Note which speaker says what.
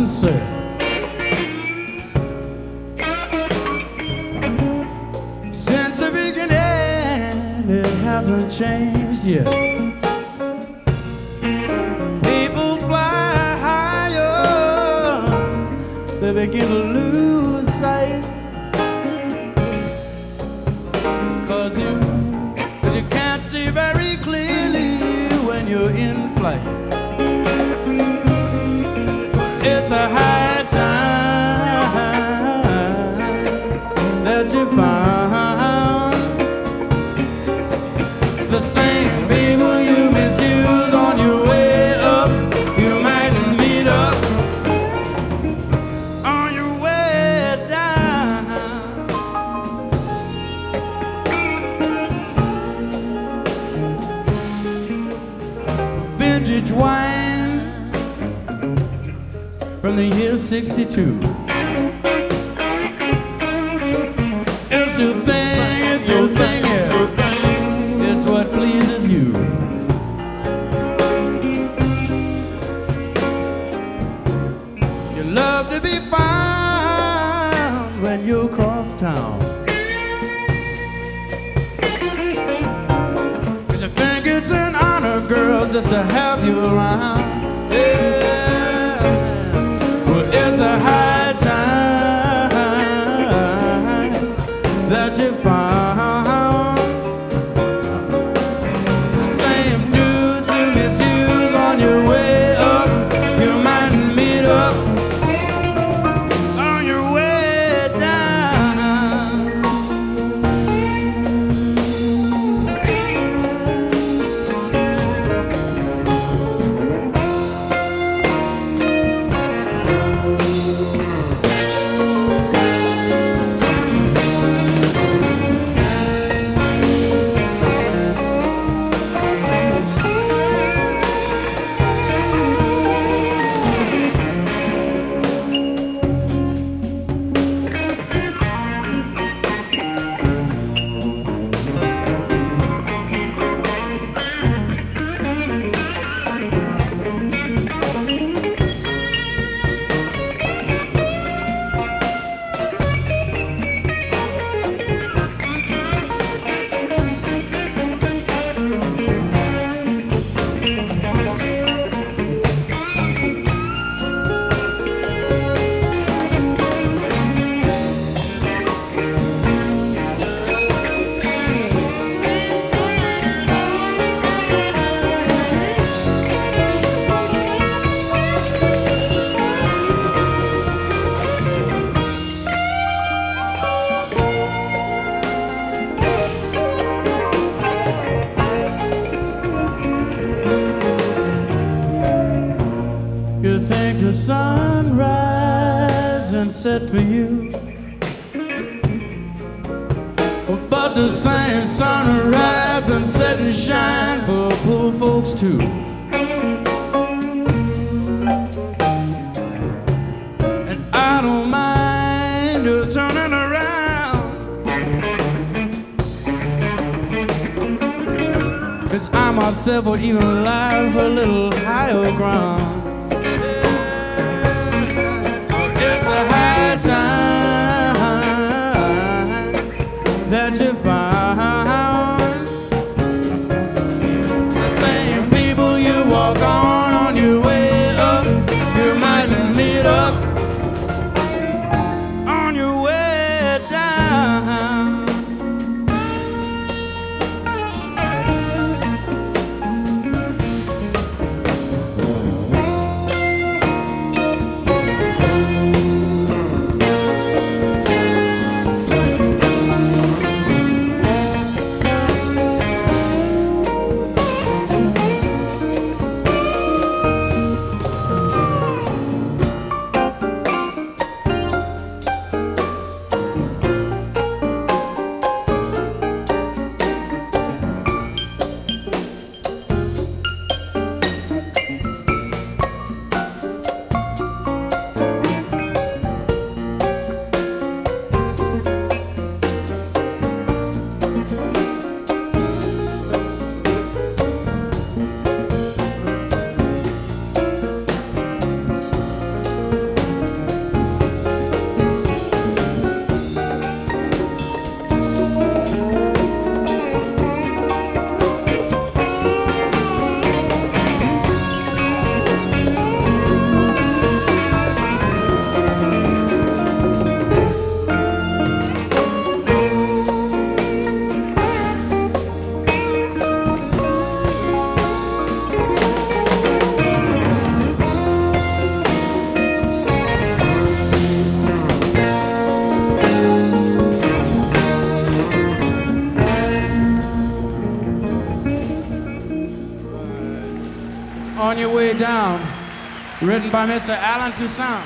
Speaker 1: sir. Since the beginning, it hasn't changed yet. People fly higher, they begin to lose sight. Cause you can't see very clearly when you're in flight. It's a high time that you found the same people you misuse on your way up. You might meet up on your way down. Vintage wines from the year 62. It's your thing, it's your thing, yeah. It's what pleases you. You love to be found when you cross town. 'Cause you think it's an honor, girl, just to have you around. Yeah. Well, it's a high time that you found the same dudes who misuse on your way up. You might meet up on your way down. You think the sun rise and set for you, but the same sun rise and set and shine for poor folks too. And I don't mind turning around, 'cause I myself will even lie for a little higher ground. It's a high time that you found the same people you walk on your way up. You might meet up on your way down. On Your Way Down, written by Mr. Alan Toussaint.